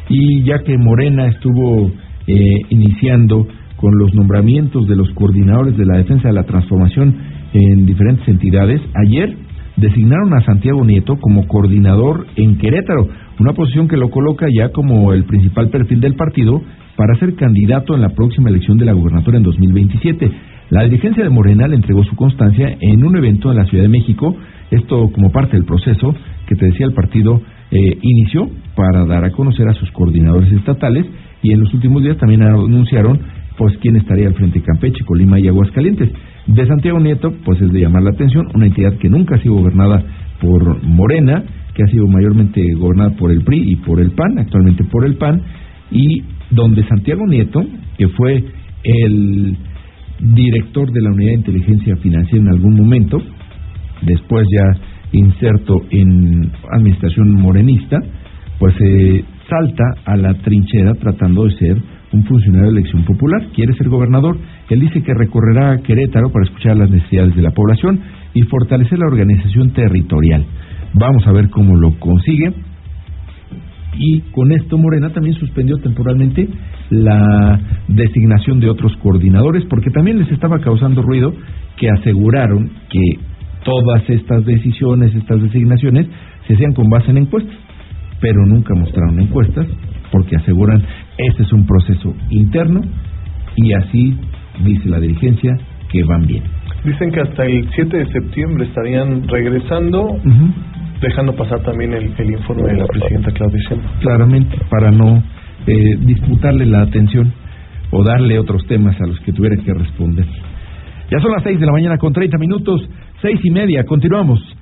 Y ya que Morena estuvo iniciando con los nombramientos de los coordinadores de la defensa de la transformación en diferentes entidades, ayer designaron a Santiago Nieto como coordinador en Querétaro, una posición que lo coloca ya como el principal perfil del partido para ser candidato en la próxima elección de la gubernatura en 2027. La dirigencia de Morena le entregó su constancia en un evento en la Ciudad de México, esto como parte del proceso que te decía el partido inició para dar a conocer a sus coordinadores estatales, y en los últimos días también anunciaron pues quién estaría al frente de Campeche, Colima y Aguascalientes. De Santiago Nieto, pues es de llamar la atención, una entidad que nunca ha sido gobernada por Morena, que ha sido mayormente gobernada por el PRI y por el PAN, actualmente por el PAN, y donde Santiago Nieto, que fue el director de la Unidad de Inteligencia Financiera en algún momento, después ya inserto en administración morenista, pues salta a la trinchera tratando de ser un funcionario de elección popular, quiere ser gobernador. Él dice que recorrerá a Querétaro para escuchar las necesidades de la población y fortalecer la organización territorial. Vamos a ver cómo lo consigue. Y con esto Morena también suspendió temporalmente la designación de otros coordinadores, porque también les estaba causando ruido que aseguraron que todas estas decisiones, estas designaciones se hacían con base en encuestas, pero nunca mostraron encuestas, porque aseguran este es un proceso interno y así dice la dirigencia que van bien. Dicen que hasta el 7 de septiembre estarían regresando, dejando pasar también el informe de la presidenta Claudia Sheinbaum. Claramente, para no disputarle la atención o darle otros temas a los que tuviera que responder. Ya son las 6 de la mañana con 30 minutos, 6:30, continuamos.